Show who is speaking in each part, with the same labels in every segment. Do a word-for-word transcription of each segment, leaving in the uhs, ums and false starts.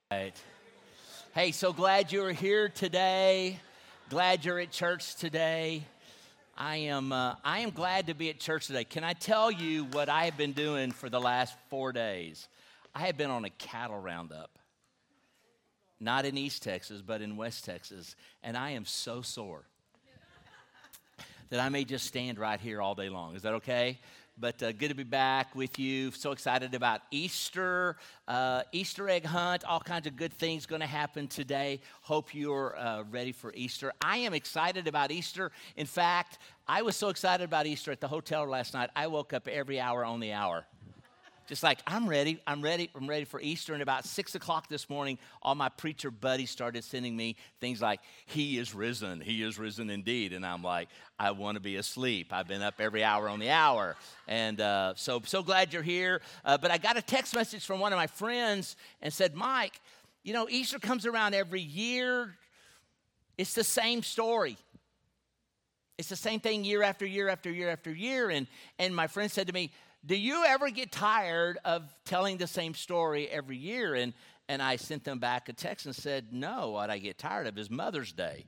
Speaker 1: Right. Hey, so glad you're here today. Glad you're at church today. I am uh, I am glad to be at church today. Can I tell you what I have been doing for the last four days? I have been on a cattle roundup. Not in East Texas, but in West Texas. And I am so sore that I may just stand right here all day long. Is that okay? But uh, good to be back with you. So excited about Easter, uh, Easter egg hunt, all kinds of good things going to happen today. Hope you're uh, ready for Easter. I am excited about Easter. In fact, I was so excited about Easter at the hotel last night, I woke up every hour on the hour. Just like, I'm ready, I'm ready, I'm ready for Easter. And about six o'clock this morning, all my preacher buddies started sending me things like, he is risen, he is risen indeed. And I'm like, I want to be asleep. I've been up every hour on the hour. And uh, so, so glad you're here. Uh, but I got a text message from one of my friends and said, Mike, you know, Easter comes around every year. It's the same story. It's the same thing year after year after year after year. And, and my friend said to me, do you ever get tired of telling the same story every year? And and I sent them back a text and said, no, what I get tired of is Mother's Day.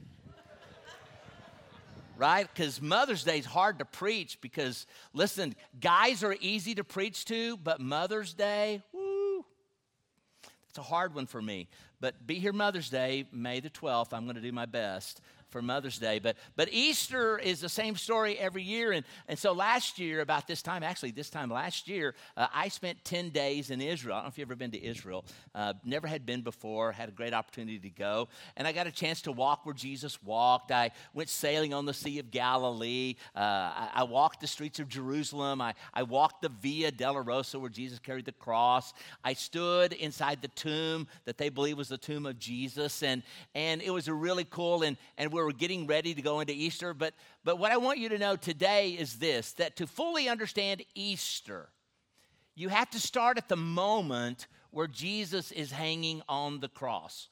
Speaker 1: Right? Because Mother's Day is hard to preach because, listen, guys are easy to preach to, but Mother's Day, woo, it's a hard one for me. But be here Mother's Day, May the twelfth. I'm going to do my best for Mother's Day. But but Easter is the same story every year. And, and so last year, about this time, actually this time last year, uh, I spent ten days in Israel. I don't know if you've ever been to Israel. Uh, never had been before. Had a great opportunity to go. And I got a chance to walk where Jesus walked. I went sailing on the Sea of Galilee. Uh, I, I walked the streets of Jerusalem. I, I walked the Via Dolorosa where Jesus carried the cross. I stood inside the tomb that they believe was the tomb of Jesus. And, and it was a really cool, and, and we were getting ready to go into Easter, but but what I want you to know today is this, that to fully understand Easter, you have to start at the moment where Jesus is hanging on the cross.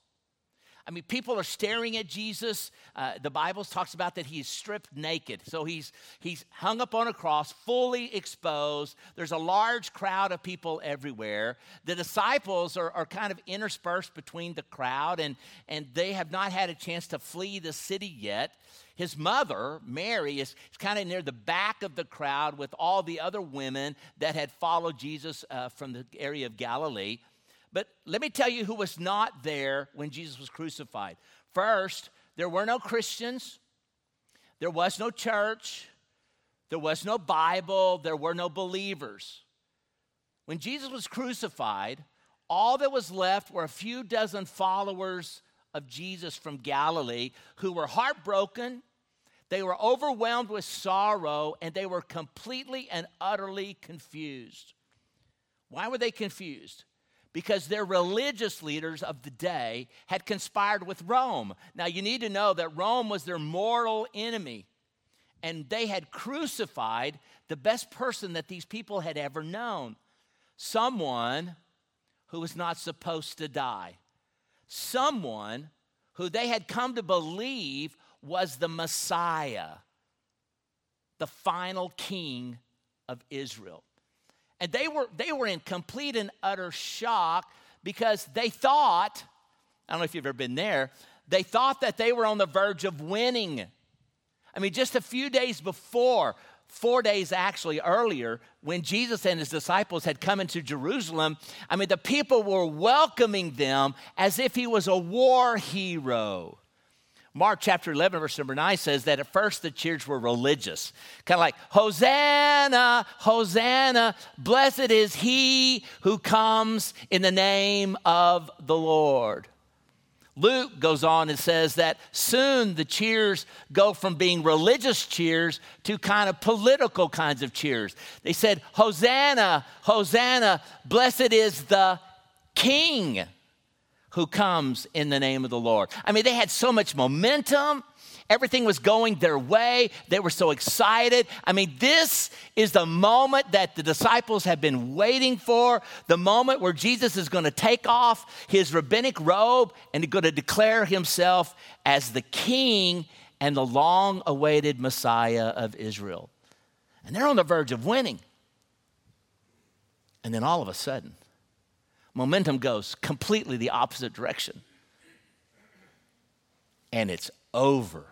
Speaker 1: I mean, people are staring at Jesus. Uh, the Bible talks about that he's stripped naked. So he's he's hung up on a cross, fully exposed. There's a large crowd of people everywhere. The disciples are, are kind of interspersed between the crowd, and, and they have not had a chance to flee the city yet. His mother, Mary, is, is kind of near the back of the crowd with all the other women that had followed Jesus uh, from the area of Galilee. But let me tell you who was not there when Jesus was crucified. First, there were no Christians. There was no church. There was no Bible. There were no believers. When Jesus was crucified, all that was left were a few dozen followers of Jesus from Galilee who were heartbroken. They were overwhelmed with sorrow, and they were completely and utterly confused. Why were they confused? Because their religious leaders of the day had conspired with Rome. Now, you need to know that Rome was their mortal enemy, and they had crucified the best person that these people had ever known, someone who was not supposed to die, someone who they had come to believe was the Messiah, the final king of Israel. And they were they were in complete and utter shock because they thought, I don't know if you've ever been there, they thought that they were on the verge of winning. I mean, just a few days before, four days actually earlier, when Jesus and his disciples had come into Jerusalem, I mean, the people were welcoming them as if he was a war hero. Mark chapter eleven, verse number nine says that at first the cheers were religious. Kind of like, Hosanna, Hosanna, blessed is he who comes in the name of the Lord. Luke goes on and says that soon the cheers go from being religious cheers to kind of political kinds of cheers. They said, Hosanna, Hosanna, blessed is the King who comes in the name of the Lord. I mean, they had so much momentum. Everything was going their way. They were so excited. I mean, this is the moment that the disciples have been waiting for, the moment where Jesus is going to take off his rabbinic robe and he's going to declare himself as the king and the long-awaited Messiah of Israel. And they're on the verge of winning. And then all of a sudden, Momentum goes completely the opposite direction. And it's over.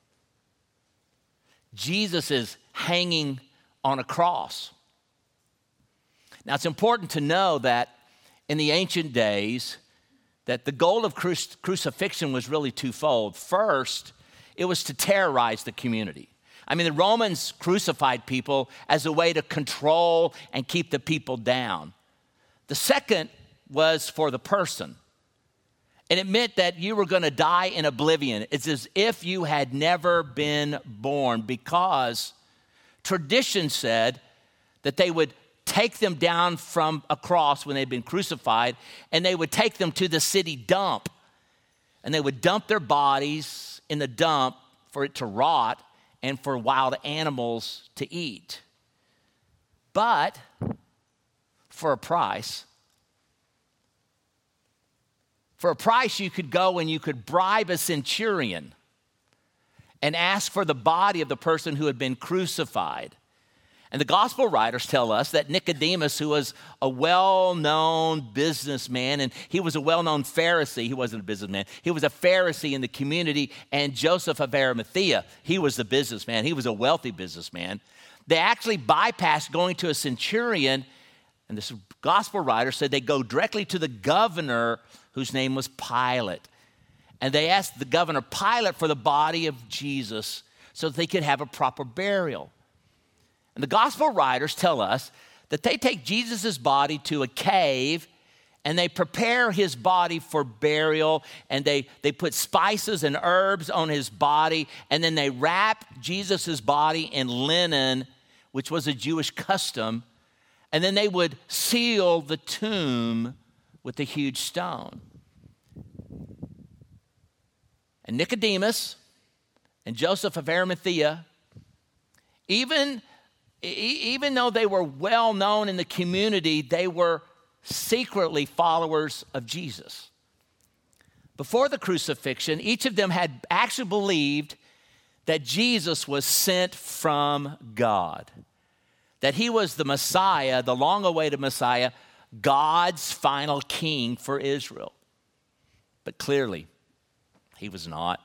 Speaker 1: Jesus is hanging on a cross. Now, it's important to know that in the ancient days, that the goal of cruci- crucifixion was really twofold. First, it was to terrorize the community. I mean, the Romans crucified people as a way to control and keep the people down. The second was for the person. And it meant that you were going to die in oblivion. It's as if you had never been born, because tradition said that they would take them down from a cross when they'd been crucified, and they would take them to the city dump. And they would dump their bodies in the dump for it to rot and for wild animals to eat. But for a price, For a price, you could go and you could bribe a centurion and ask for the body of the person who had been crucified. And the gospel writers tell us that Nicodemus, who was a well-known businessman, and he was a well-known Pharisee. He wasn't a businessman. He was a Pharisee in the community. And Joseph of Arimathea, he was the businessman. He was a wealthy businessman. They actually bypassed going to a centurion, and this gospel writer said they go directly to the governor, whose name was Pilate. And they asked the governor Pilate for the body of Jesus so that they could have a proper burial. And the gospel writers tell us that they take Jesus' body to a cave and they prepare his body for burial, and they, they put spices and herbs on his body, and then they wrap Jesus' body in linen, which was a Jewish custom, and then they would seal the tomb with a huge stone. And Nicodemus and Joseph of Arimathea, even, even though they were well known in the community, they were secretly followers of Jesus. Before the crucifixion, each of them had actually believed that Jesus was sent from God, that he was the Messiah, the long-awaited Messiah, God's final king for Israel. But clearly, he was not.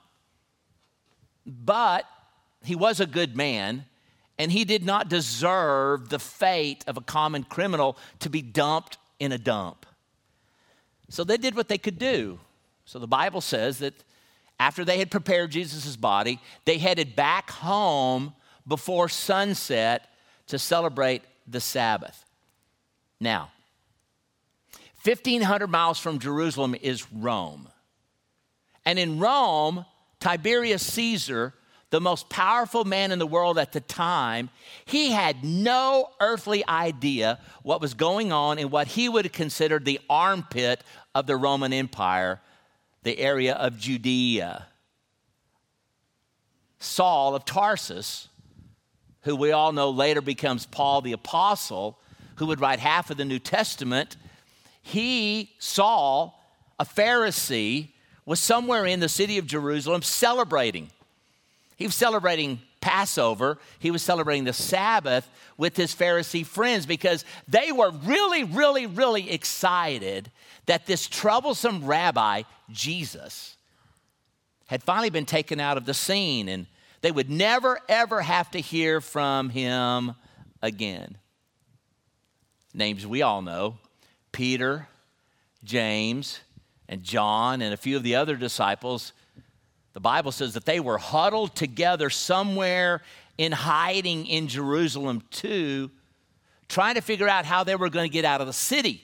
Speaker 1: But he was a good man, and he did not deserve the fate of a common criminal to be dumped in a dump. So they did what they could do. So the Bible says that after they had prepared Jesus' body, they headed back home before sunset to celebrate the Sabbath. Now, fifteen hundred miles from Jerusalem is Rome. And in Rome, Tiberius Caesar, the most powerful man in the world at the time, he had no earthly idea what was going on in what he would have considered the armpit of the Roman Empire, the area of Judea. Saul of Tarsus, who we all know later becomes Paul the Apostle, who would write half of the New Testament, he, Saul, a Pharisee, was somewhere in the city of Jerusalem celebrating. He was celebrating Passover. He was celebrating the Sabbath with his Pharisee friends because they were really, really, really excited that this troublesome rabbi, Jesus, had finally been taken out of the scene, and they would never, ever have to hear from him again. Names we all know: Peter, James, and John, and a few of the other disciples. The Bible says that they were huddled together somewhere in hiding in Jerusalem too, trying to figure out how they were going to get out of the city.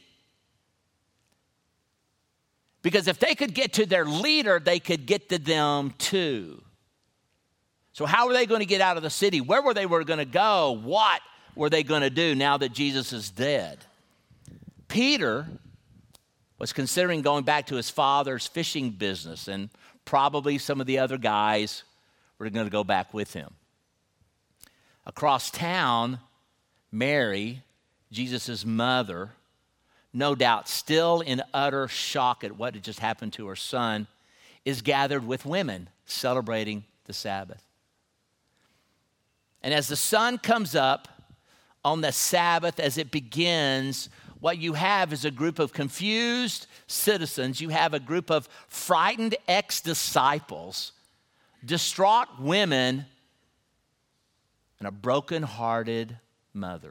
Speaker 1: Because if they could get to their leader, they could get to them too. So how were they going to get out of the city? Where were they were going to go? What were they going to do now that Jesus is dead? Peter was considering going back to his father's fishing business, and probably some of the other guys were going to go back with him. Across town, Mary, Jesus' mother, no doubt still in utter shock at what had just happened to her son, is gathered with women celebrating the Sabbath. And as the sun comes up on the Sabbath, as it begins, what you have is a group of confused citizens. You have a group of frightened ex-disciples, distraught women, and a broken-hearted mother.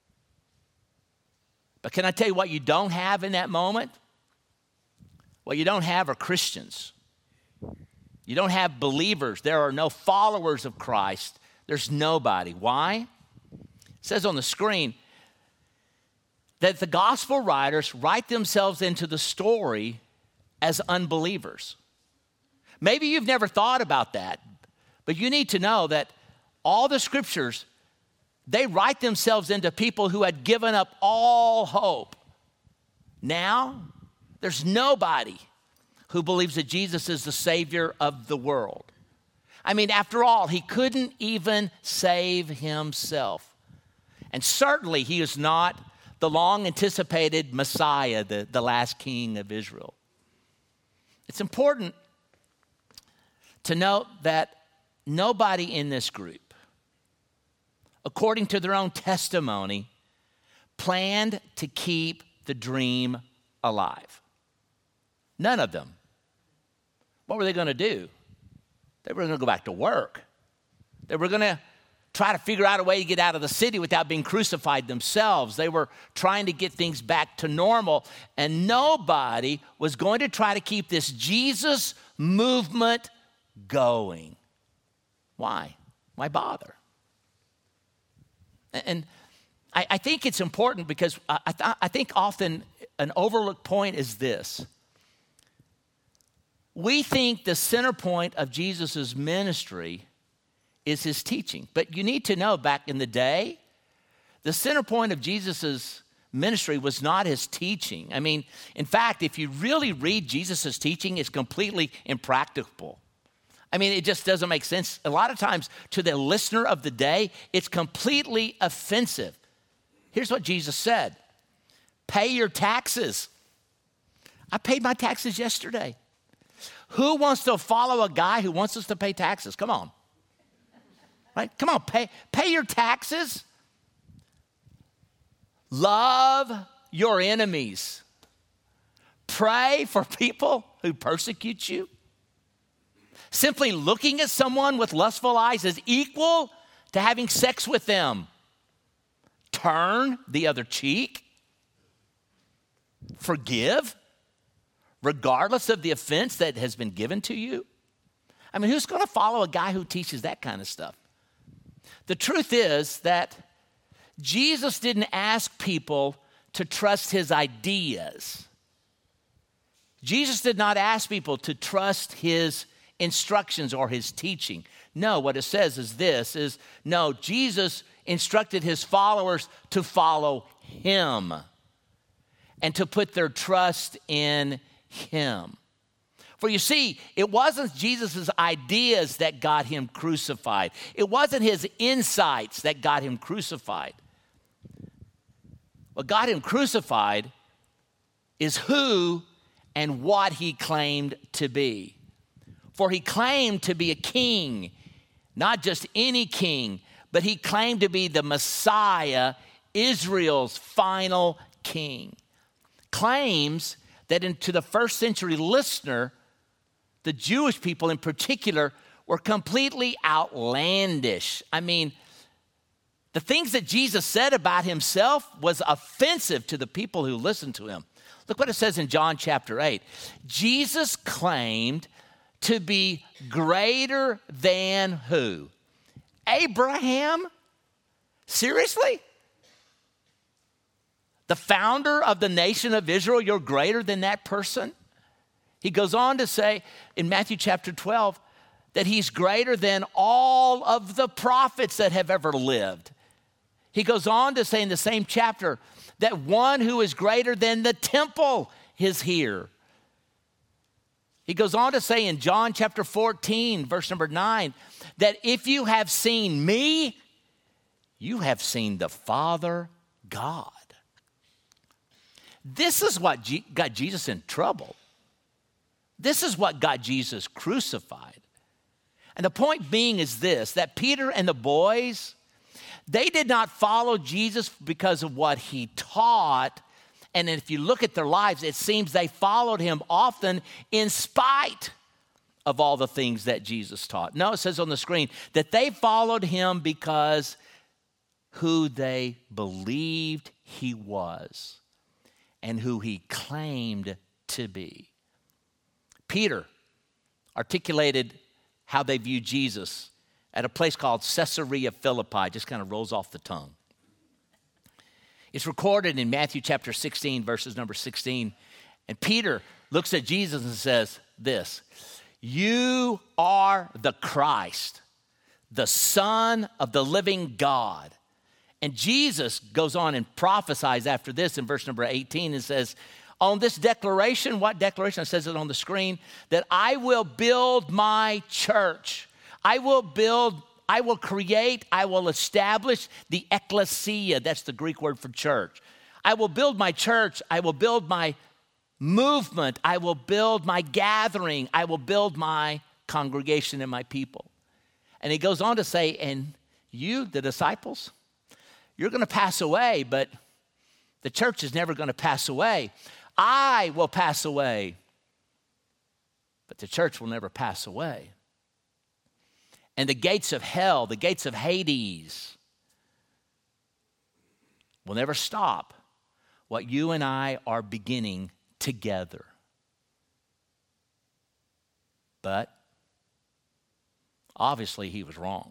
Speaker 1: But can I tell you what you don't have in that moment? What you don't have are Christians. You don't have believers. There are no followers of Christ. There's nobody. Why? It says on the screen that the gospel writers write themselves into the story as unbelievers. Maybe you've never thought about that, but you need to know that all the scriptures, they write themselves into people who had given up all hope. Now, there's nobody who believes that Jesus is the Savior of the world. I mean, after all, he couldn't even save himself. And certainly he is not the long-anticipated Messiah, the, the last king of Israel. It's important to note that nobody in this group, according to their own testimony, planned to keep the dream alive. None of them. What were they going to do? They were going to go back to work. They were going to try to figure out a way to get out of the city without being crucified themselves. They were trying to get things back to normal, and nobody was going to try to keep this Jesus movement going. Why? Why bother? And I, I think it's important because I, I, I think often an overlooked point is this. We think the center point of Jesus' ministry is his teaching. But you need to know, back in the day, the center point of Jesus' ministry was not his teaching. I mean, in fact, if you really read Jesus' teaching, it's completely impracticable. I mean, it just doesn't make sense. A lot of times, to the listener of the day, it's completely offensive. Here's what Jesus said. Pay your taxes. I paid my taxes yesterday. Who wants to follow a guy who wants us to pay taxes? Come on. Right? Come on, pay, pay your taxes. Love your enemies. Pray for people who persecute you. Simply looking at someone with lustful eyes is equal to having sex with them. Turn the other cheek. Forgive, regardless of the offense that has been given to you. I mean, who's going to follow a guy who teaches that kind of stuff? The truth is that Jesus didn't ask people to trust his ideas. Jesus did not ask people to trust his instructions or his teaching. No, what it says is this, is no, Jesus instructed his followers to follow him and to put their trust in him. For you see, it wasn't Jesus' ideas that got him crucified. It wasn't his insights that got him crucified. What got him crucified is who and what he claimed to be. For he claimed to be a king, not just any king, but he claimed to be the Messiah, Israel's final king. Claims that in, to the first century listener, the Jewish people in particular, were completely outlandish. I mean, the things that Jesus said about himself was offensive to the people who listened to him. Look what it says in John chapter eight. Jesus claimed to be greater than who? Abraham? Seriously? The founder of the nation of Israel, you're greater than that person? He goes on to say in Matthew chapter twelve that he's greater than all of the prophets that have ever lived. He goes on to say in the same chapter that one who is greater than the temple is here. He goes on to say in John chapter fourteen, verse number nine, that if you have seen me, you have seen the Father God. This is what G- got Jesus in trouble. This is what got Jesus crucified. And the point being is this, that Peter and the boys, they did not follow Jesus because of what he taught. And if you look at their lives, it seems they followed him often in spite of all the things that Jesus taught. No, it says on the screen that they followed him because who they believed he was and who he claimed to be. Peter articulated how they viewed Jesus at a place called Caesarea Philippi. Just kind of rolls off the tongue. It's recorded in Matthew chapter sixteen, verses number sixteen. And Peter looks at Jesus and says this, "You are the Christ, the Son of the living God." And Jesus goes on and prophesies after this in verse number eighteen and says, on this declaration, what declaration? It says it on the screen, that I will build my church. I will build, I will create, I will establish the ecclesia. That's the Greek word for church. I will build my church. I will build my movement. I will build my gathering. I will build my congregation and my people. And he goes on to say, and you, the disciples, you're going to pass away, but the church is never going to pass away. I will pass away, but the church will never pass away. And the gates of hell, the gates of Hades, will never stop what you and I are beginning together. But obviously he was wrong.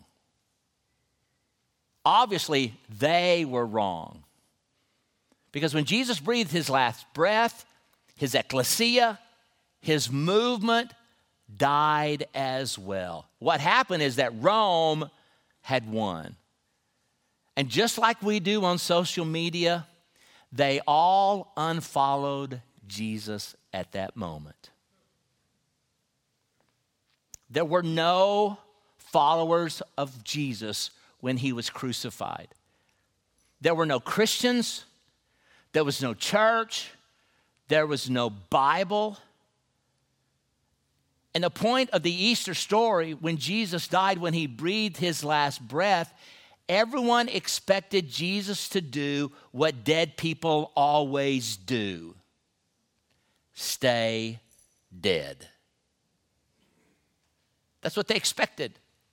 Speaker 1: Obviously they were wrong. Because when Jesus breathed his last breath, his ecclesia, his movement died as well. What happened is that Rome had won. And just like we do on social media, they all unfollowed Jesus at that moment. There were no followers of Jesus when he was crucified. There were no Christians. There was no church. There was no Bible. And the point of the Easter story, when Jesus died, when he breathed his last breath, everyone expected Jesus to do what dead people always do: stay dead. That's what they expected.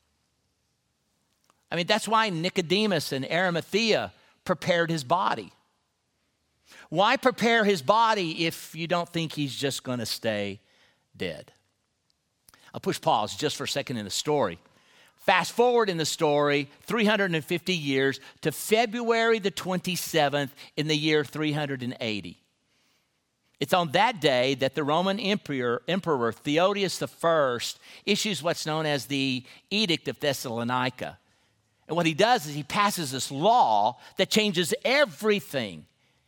Speaker 1: I mean, that's why Nicodemus and Arimathea prepared his body. Why prepare his body if you don't think he's just going to stay dead? I'll push pause just for a second in the story. Fast forward in the story three hundred fifty years to February the twenty-seventh in the year three hundred eighty. It's on that day that the Roman Emperor, Emperor Theodosius the First issues what's known as the Edict of Thessalonica. And what he does is he passes this law that changes everything.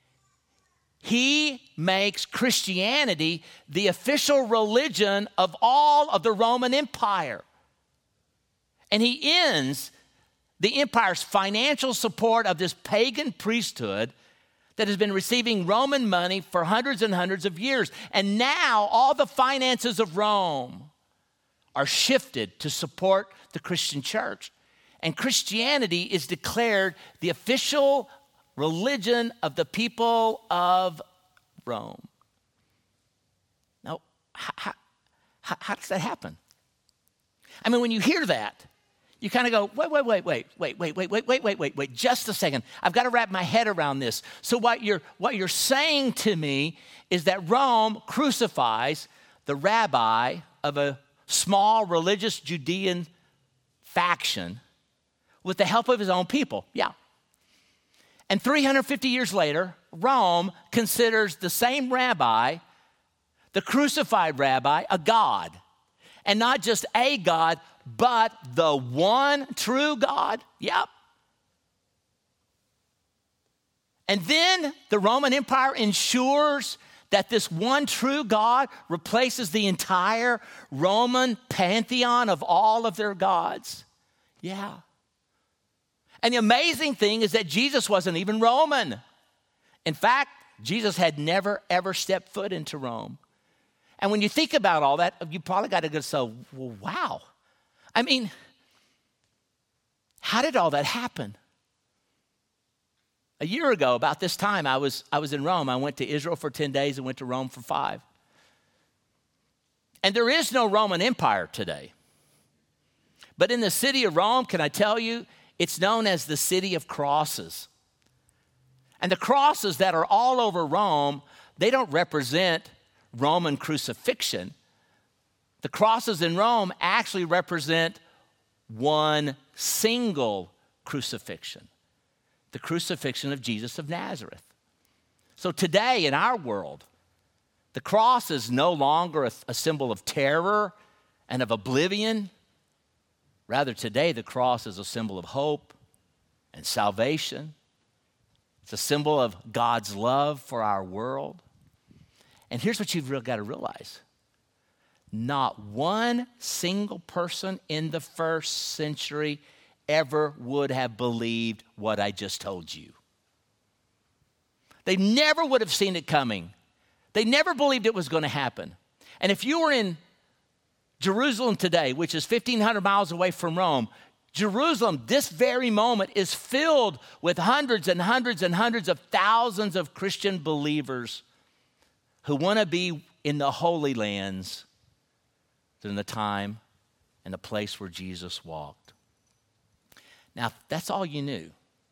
Speaker 1: He makes Christianity the official religion of all of the Roman Empire. And he ends the empire's financial support of this pagan priesthood that has been receiving Roman money for hundreds and hundreds of years. And now all the finances of Rome are shifted to support the Christian church. And Christianity is declared the official religion of the people of Rome. Now, how, how, how does that happen? I mean, when you hear that, you kind of go, wait, wait, wait, wait, wait, wait, wait, wait, wait, wait, wait, wait, just a second. I've got to wrap my head around this. So what you're what you're saying to me is that Rome crucifies the rabbi of a small religious Judean faction with the help of his own people. Yeah. And three hundred fifty years later, Rome considers the same rabbi, the crucified rabbi, a god. And not just a god, but the one true God. Yep. And then the Roman Empire ensures that this one true God replaces the entire Roman pantheon of all of their gods. Yeah. And the amazing thing is that Jesus wasn't even Roman. In fact, Jesus had never, ever stepped foot into Rome. And when you think about all that, you probably got to go, so, well, wow. I mean, how did all that happen? A year ago, about this time, I was, I was in Rome. I went to Israel for ten days and went to Rome for five. And there is no Roman Empire today. But in the city of Rome, can I tell you, it's known as the city of crosses. And the crosses that are all over Rome, they don't represent Roman crucifixion. The crosses in Rome actually represent one single crucifixion, the crucifixion of Jesus of Nazareth. So today in our world, the cross is no longer a, a symbol of terror and of oblivion. Rather, today the cross is a symbol of hope and salvation. It's a symbol of God's love for our world. And here's what you've really got to realize. Not one single person in the first century ever would have believed what I just told you. They never would have seen it coming. They never believed it was going to happen. And if you were in Jerusalem today, which is fifteen hundred miles away from Rome, Jerusalem, this very moment, is filled with hundreds and hundreds and hundreds of thousands of Christian believers who want to be in the Holy Lands during the time and the place where Jesus walked. Now, if that's all you knew,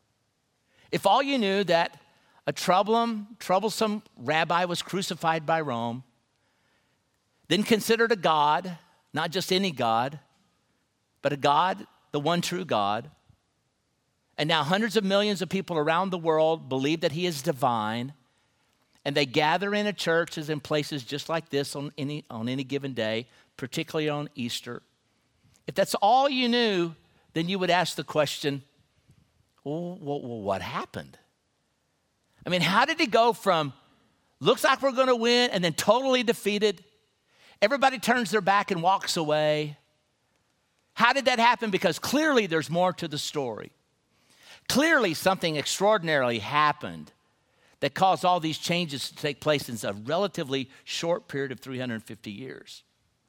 Speaker 1: if all you knew that a troublesome, troublesome rabbi was crucified by Rome, then considered a God, not just any God, but a God, the one true God. And now hundreds of millions of people around the world believe that he is divine, and they gather in a churches in places just like this on any, on any given day, particularly on Easter. If that's all you knew, then you would ask the question, well, well, well what happened? I mean, how did he go from, looks like we're going to win, and then totally defeated? Everybody turns their back and walks away. How did that happen? Because clearly there's more to the story. Clearly something extraordinarily happened that caused all these changes to take place in a relatively short period of three hundred fifty years.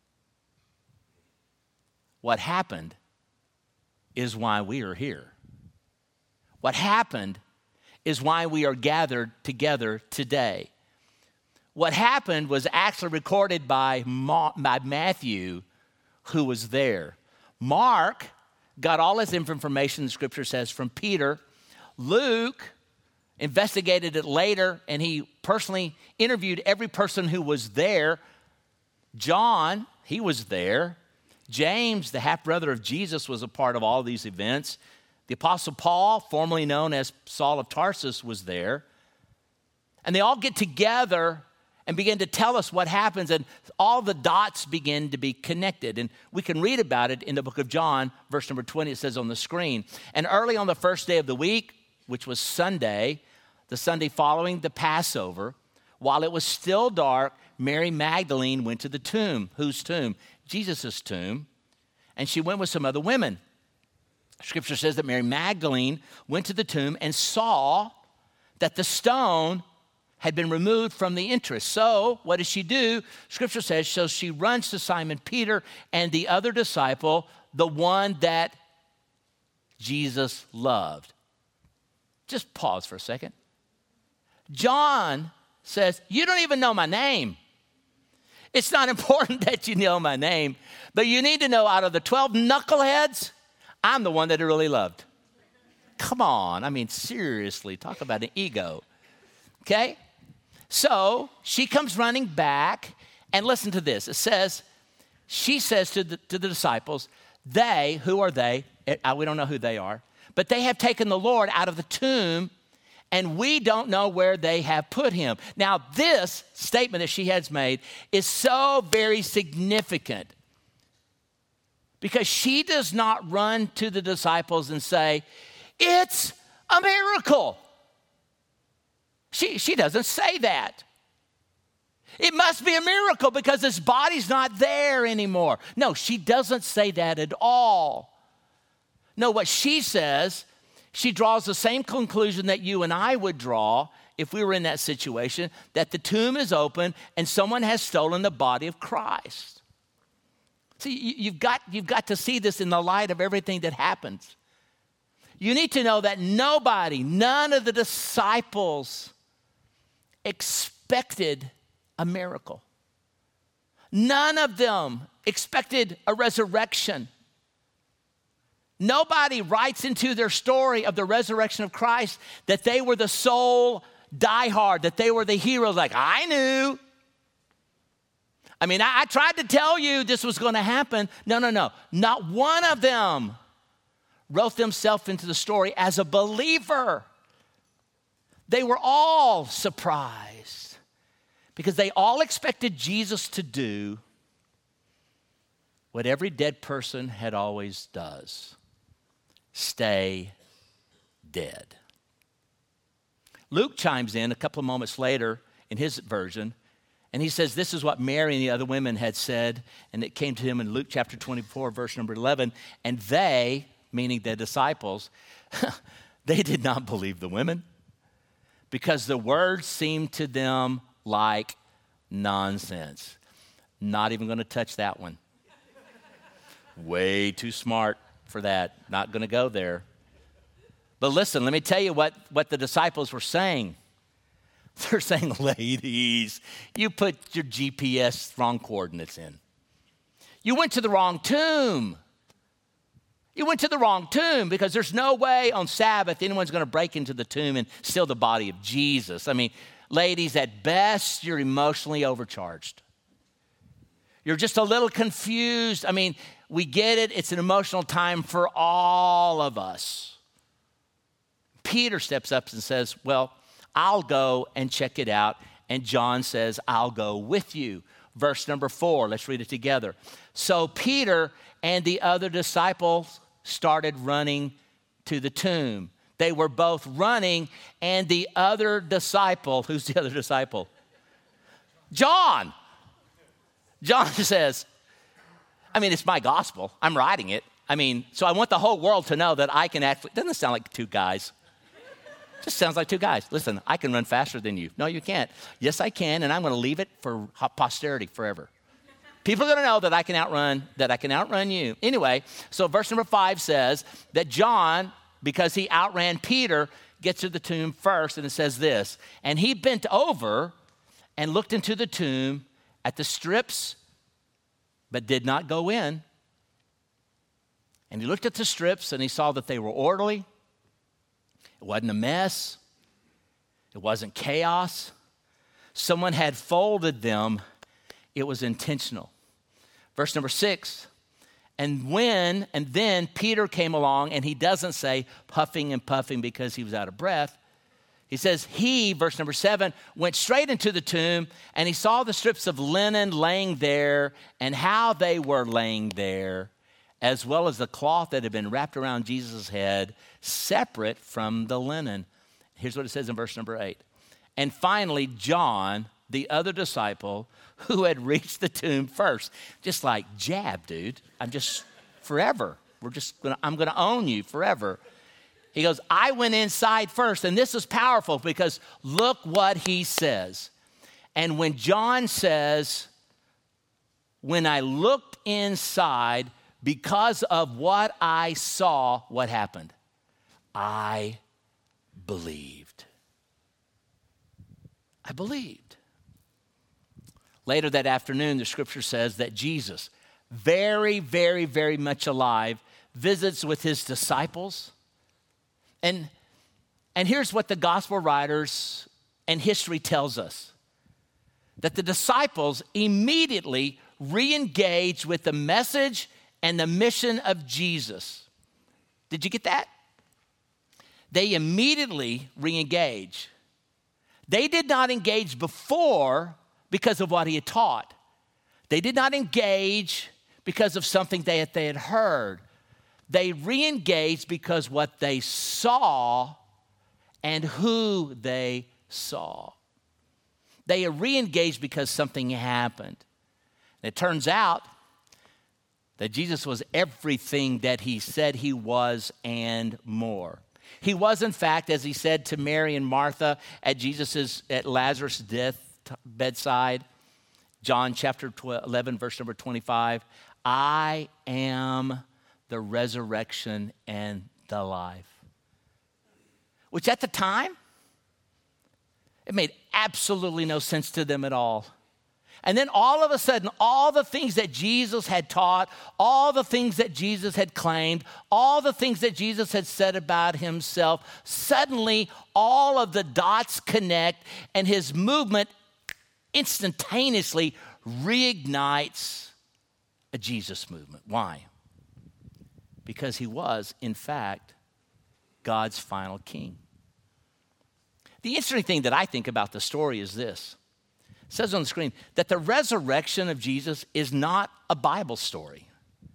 Speaker 1: What happened is why we are here. What happened is why we are gathered together today. What happened was actually recorded by, Ma- by Matthew, who was there. Mark got all his information, the scripture says, from Peter. Luke investigated it later, and he personally interviewed every person who was there. John, he was there. James, the half-brother of Jesus, was a part of all these events. The Apostle Paul, formerly known as Saul of Tarsus, was there. And they all get together and begin to tell us what happens, and all the dots begin to be connected. And we can read about it in the book of John, verse number twenty, it says on the screen. And early on the first day of the week, which was Sunday, the Sunday following the Passover, while it was still dark, Mary Magdalene went to the tomb. Whose tomb? Jesus' tomb. And she went with some other women. Scripture says that Mary Magdalene went to the tomb and saw that the stone had been removed from the entrance. So what does she do? Scripture says, so she runs to Simon Peter and the other disciple, the one that Jesus loved. Just pause for a second. John says, you don't even know my name. It's not important that you know my name, but you need to know out of the twelve knuckleheads, I'm the one that he really loved. Come on. I mean, seriously, talk about an ego. Okay? So she comes running back, and listen to this. It says, she says to the, to the disciples, they, who are they? We don't know who they are, but they have taken the Lord out of the tomb, and we don't know where they have put him. Now, this statement that she has made is so very significant because she does not run to the disciples and say, it's a miracle. She, she doesn't say that. It must be a miracle because his body's not there anymore. No, she doesn't say that at all. No, what she says, she draws the same conclusion that you and I would draw if we were in that situation, that the tomb is open and someone has stolen the body of Christ. See, you've got, you've got to see this in the light of everything that happens. You need to know that nobody, none of the disciples expected a miracle. None of them expected a resurrection. Nobody writes into their story of the resurrection of Christ that they were the sole diehard, that they were the heroes. Like, I knew. I mean, I, I tried to tell you this was going to happen. No, no, no. Not one of them wrote themselves into the story as a believer. They were all surprised because they all expected Jesus to do what every dead person had always does: stay dead. Luke chimes in a couple of moments later in his version, and he says this is what Mary and the other women had said, and it came to him in Luke chapter twenty-four, verse number eleven, and they, meaning the disciples, they did not believe the women because the words seemed to them like nonsense. Not even going to touch that one. Way too smart for that. Not going to go there. But listen, let me tell you what, what the disciples were saying. They're saying, ladies, you put your G P S wrong coordinates in. You went to the wrong tomb. You went to the wrong tomb because there's no way on Sabbath anyone's going to break into the tomb and steal the body of Jesus. I mean, ladies, at best, you're emotionally overcharged. You're just a little confused. I mean, we get it. It's an emotional time for all of us. Peter steps up and says, well, I'll go and check it out. And John says, I'll go with you. Verse number four, let's read it together. So Peter and the other disciples started running to the tomb. They were both running, and the other disciple, who's the other disciple? John. John says, I mean, it's my gospel. I'm writing it. I mean, so I want the whole world to know that I can actually, doesn't it sound like two guys? Just sounds like two guys. Listen, I can run faster than you. No, you can't. Yes, I can, and I'm going to leave it for posterity forever. People are going to know that I can outrun, that I can outrun you. Anyway, so verse number five says that John, because he outran Peter, gets to the tomb first, and it says this, and he bent over and looked into the tomb at the strips, but did not go in. And he looked at the strips, and he saw that they were orderly. It wasn't a mess. It wasn't chaos. Someone had folded them. It was intentional. Verse number six, and when, and then Peter came along, and he doesn't say puffing and puffing because he was out of breath. He says he, verse number seven, went straight into the tomb, and he saw the strips of linen laying there, and how they were laying there, as well as the cloth that had been wrapped around Jesus' head, separate from the linen. Here's what it says in verse number eight. And finally, John, the other disciple, who had reached the tomb first. Just like, jab, dude. I'm just, forever. We're just gonna, I'm gonna own you forever. He goes, I went inside first, and this is powerful because look what he says. And when John says, when I looked inside, because of what I saw, what happened? I believed. I believed. Later that afternoon, the scripture says that Jesus, very, very, very much alive, visits with his disciples. And, and here's what the gospel writers and history tells us. That the disciples immediately re-engage with the message and the mission of Jesus. Did you get that? They immediately re-engage. They did not engage before because of what he had taught. They did not engage because of something they had, they had heard. They re-engaged because what they saw and who they saw. They re-engaged because something happened. And it turns out that Jesus was everything that he said he was and more. He was, in fact, as he said to Mary and Martha at Jesus' at Lazarus' death bedside, John chapter eleven, verse number twenty-five, I am the resurrection and the life. which at the time, it made absolutely no sense to them at all. And then all of a sudden, all the things that Jesus had taught, all the things that Jesus had claimed, all the things that Jesus had said about himself, suddenly all of the dots connect and his movement instantaneously reignites a Jesus movement. Why? Because he was, in fact, God's final king. The interesting thing that I think about the story is this. It says on the screen that the resurrection of Jesus is not a Bible story.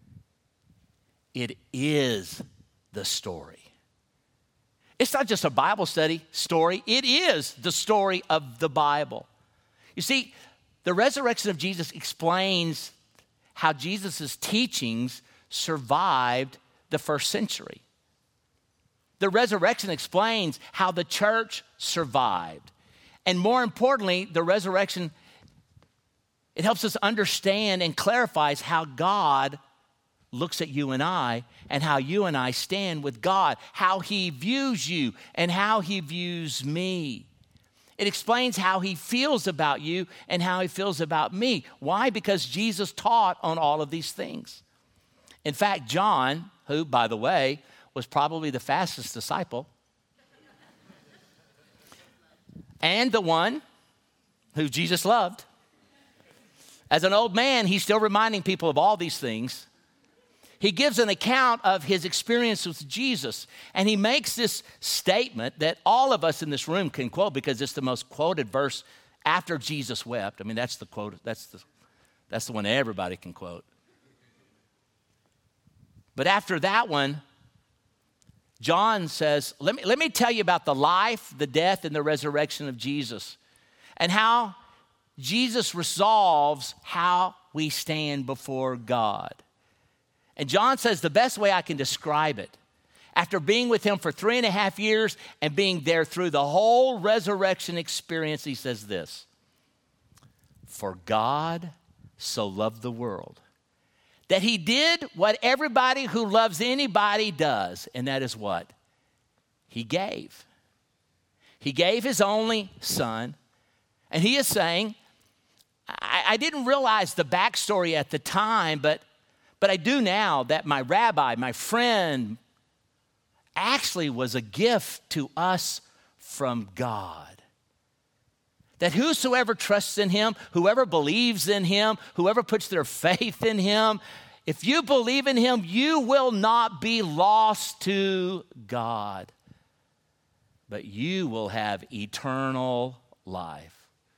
Speaker 1: It is the story. It's not just a Bible study story. It is the story of the Bible. You see, the resurrection of Jesus explains how Jesus' teachings survived the first century. The resurrection explains how the church survived. And more importantly, the resurrection, it helps us understand and clarifies how God looks at you and I and how you and I stand with God, how he views you and how he views me. It explains how he feels about you and how he feels about me. Why? Because Jesus taught on all of these things. In fact, John, who, by the way, was probably the fastest disciple, and the one who Jesus loved. As an old man, he's still reminding people of all these things. He gives an account of his experience with Jesus, and he makes this statement that all of us in this room can quote because it's the most quoted verse after Jesus wept. I mean, that's the quote, that's the, that's the one everybody can quote. But after that one, John says, let me, let me tell you about the life, the death, and the resurrection of Jesus and how Jesus resolves how we stand before God. And John says the best way I can describe it, after being with him for three and a half years and being there through the whole resurrection experience, he says this, "For God so loved the world that he did what everybody who loves anybody does, and that is what? He gave. He gave his only son, and he is saying, I, I didn't realize the backstory at the time, but, but I do now, that my rabbi, my friend, actually was a gift to us from God. That whosoever trusts in him, whoever believes in him, whoever puts their faith in him, if you believe in him, you will not be lost to God, but you will have eternal life."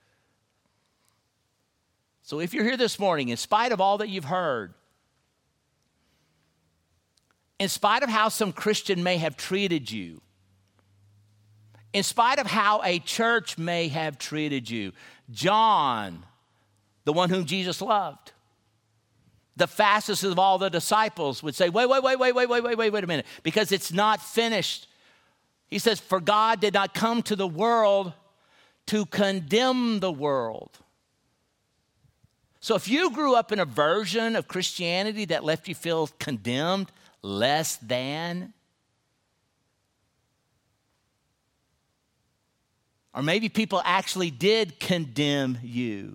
Speaker 1: So if you're here this morning, in spite of all that you've heard, in spite of how some Christian may have treated you, in spite of how a church may have treated you, John, the one whom Jesus loved, the fastest of all the disciples, would say, wait, wait, wait, wait, wait, wait, wait, wait, wait a minute, because it's not finished. He says, "For God did not come to the world to condemn the world." So if you grew up in a version of Christianity that left you feel condemned, less than, or maybe people actually did condemn you,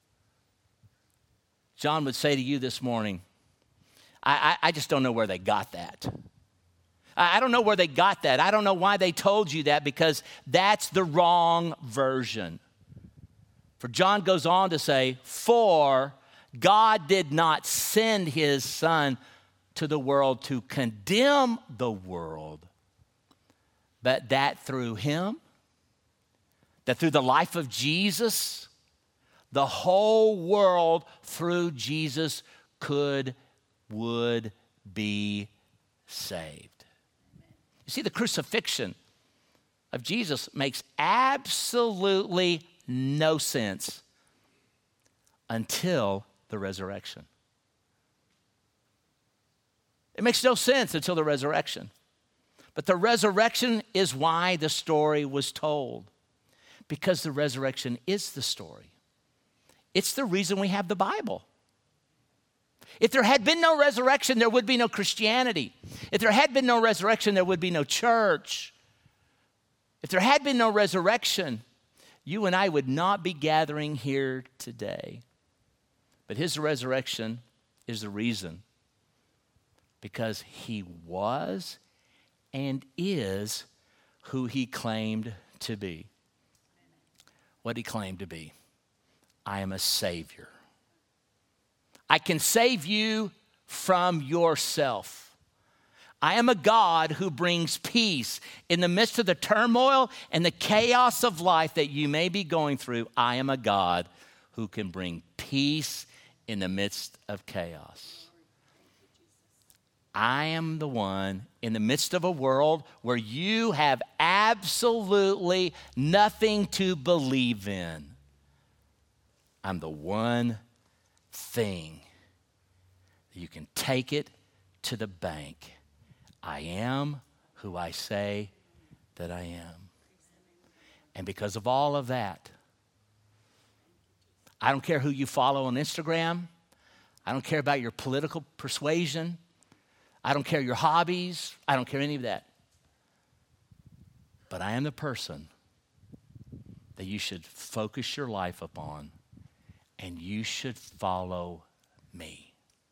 Speaker 1: John would say to you this morning, I, I, I just don't know where they got that. I, I don't know where they got that. I don't know why they told you that, because that's the wrong version. For John goes on to say, "For God did not send his son to the world to condemn the world, but that through him, that through the life of Jesus, the whole world through Jesus could, would be saved." You see, the crucifixion of Jesus makes absolutely no sense until the resurrection. It makes no sense until the resurrection. But the resurrection is why the story was told, because the resurrection is the story. It's the reason we have the Bible. If there had been no resurrection, there would be no Christianity. If there had been no resurrection, there would be no church. If there had been no resurrection, you and I would not be gathering here today. But his resurrection is the reason. Because he was and is who he claimed to be. What he claimed to be. I am a Savior. I can save you from yourself. I am a God who brings peace in the midst of the turmoil and the chaos of life that you may be going through. I am a God who can bring peace in the midst of chaos. I am the one in the midst of a world where you have absolutely nothing to believe in. I'm the one thing that you can take it to the bank. I am who I say that I am. And because of all of that, I don't care who you follow on Instagram. I don't care about your political persuasion. I don't care your hobbies. I don't care any of that. But I am the person that you should focus your life upon, and you should follow me.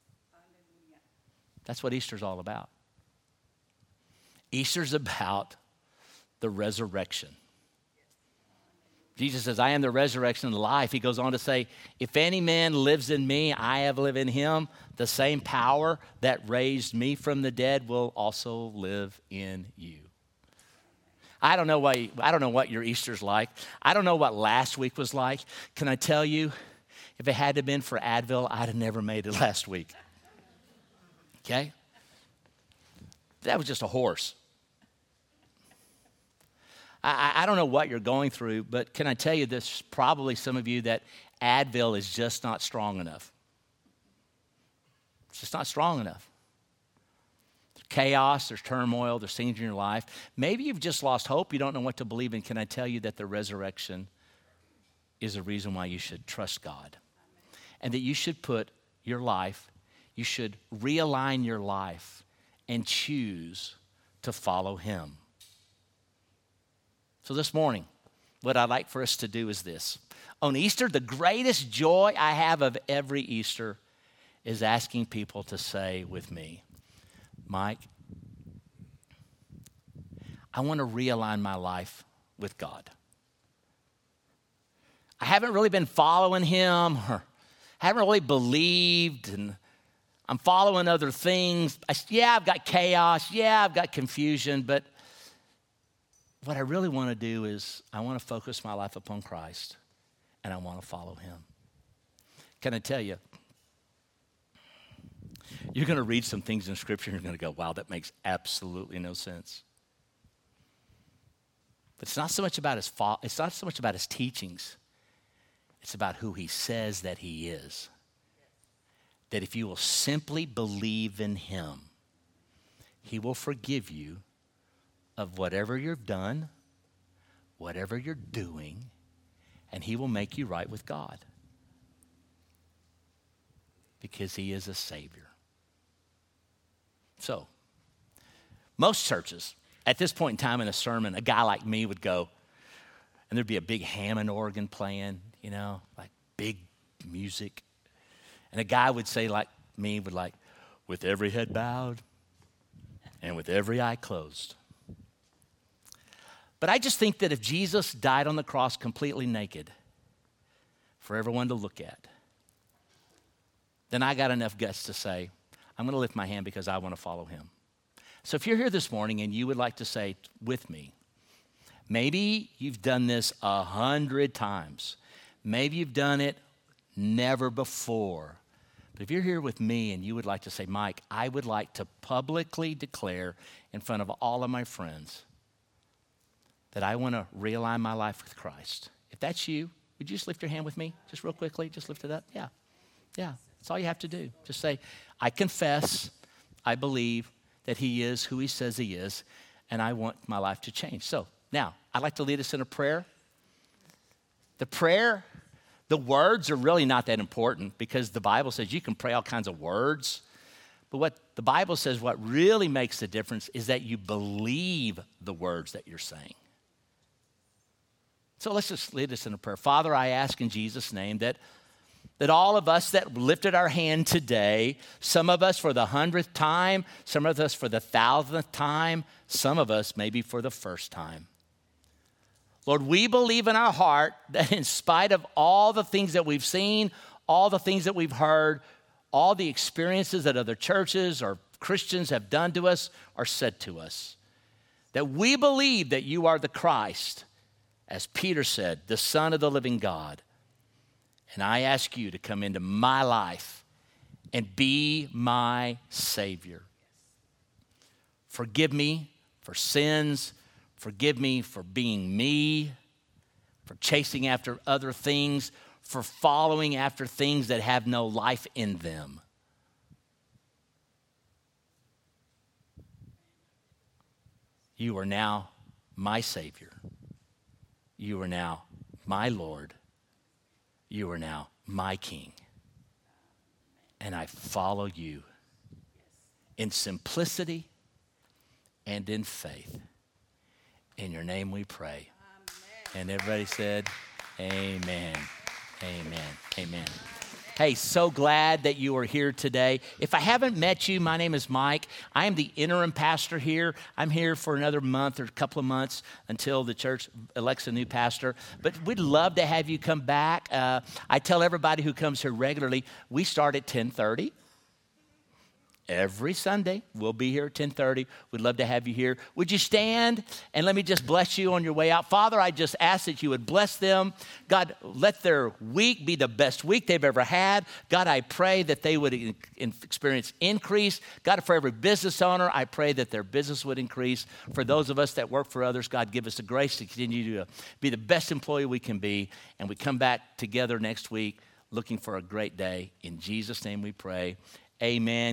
Speaker 1: That's what Easter's all about. Easter's about the resurrection. Jesus says, I am the resurrection and the life. He goes on to say, if any man lives in me, I have lived in him. The same power that raised me from the dead will also live in you. I don't know what, I don't know what your Easter's like. I don't know what last week was like. Can I tell you, if it had to have been for Advil, I'd have never made it last week. Okay? That was just a horse. I, I don't know what you're going through, but can I tell you, there's probably some of you that Advil is just not strong enough. It's just not strong enough. There's chaos, there's turmoil, there's things in your life. Maybe you've just lost hope. You don't know what to believe in. Can I tell you that the resurrection is a reason why you should trust God? And that you should put your life, you should realign your life and choose to follow him. So this morning, what I'd like for us to do is this. On Easter, the greatest joy I have of every Easter is asking people to say with me, Mike, I want to realign my life with God. I haven't really been following him, or haven't really believed, and I'm following other things. I, yeah, I've got chaos. Yeah, I've got confusion, but what I really want to do is I want to focus my life upon Christ, and I want to follow him. Can I tell you, you're going to read some things in Scripture and you're going to go, wow, that makes absolutely no sense. But it's not so much about his fa- it's not so much about his teachings. It's about who he says that he is. That if you will simply believe in him, he will forgive you of whatever you've done, whatever you're doing, and he will make you right with God. Because he is a Savior. So, most churches, at this point in time in a sermon, a guy like me would go, and there'd be a big Hammond organ playing, you know, like big music. And a guy would say like me, would like, with every head bowed and with every eye closed. But I just think that if Jesus died on the cross completely naked for everyone to look at, then I got enough guts to say, I'm going to lift my hand because I want to follow him. So if you're here this morning and you would like to say with me, maybe you've done this a hundred times. Maybe you've done it never before. But if you're here with me and you would like to say, Mike, I would like to publicly declare in front of all of my friends that I want to realign my life with Christ. If that's you, would you just lift your hand with me? Just real quickly, just lift it up. Yeah, yeah, that's all you have to do. Just say, I confess, I believe that he is who he says he is, and I want my life to change. So now, I'd like to lead us in a prayer. The prayer, the words are really not that important because the Bible says you can pray all kinds of words. But what the Bible says, what really makes the difference is that you believe the words that you're saying. So let's just lead us in a prayer. Father, I ask in Jesus' name that, that all of us that lifted our hand today, some of us for the hundredth time, some of us for the thousandth time, some of us maybe for the first time. Lord, we believe in our heart that in spite of all the things that we've seen, all the things that we've heard, all the experiences that other churches or Christians have done to us or said to us, that we believe that you are the Christ, as Peter said, the Son of the living God. And I ask you to come into my life and be my Savior. Forgive me for sins. Forgive me for being me, for chasing after other things, for following after things that have no life in them. You are now my Savior. You are now my Lord. You are now my King. And I follow you in simplicity and in faith. In your name we pray. Amen. And everybody said, amen. Amen. Amen. Hey, so glad that you are here today. If I haven't met you, my name is Mike. I am the interim pastor here. I'm here for another month or a couple of months until the church elects a new pastor. But we'd love to have you come back. Uh, I tell everybody who comes here regularly, we start at ten thirty. Every Sunday, we'll be here at ten thirty. We'd love to have you here. Would you stand and let me just bless you on your way out? Father, I just ask that you would bless them. God, let their week be the best week they've ever had. God, I pray that they would in- in- experience increase. God, for every business owner, I pray that their business would increase. For those of us that work for others, God, give us the grace to continue to be the best employee we can be. And we come back together next week looking for a great day. In Jesus' name we pray. Amen.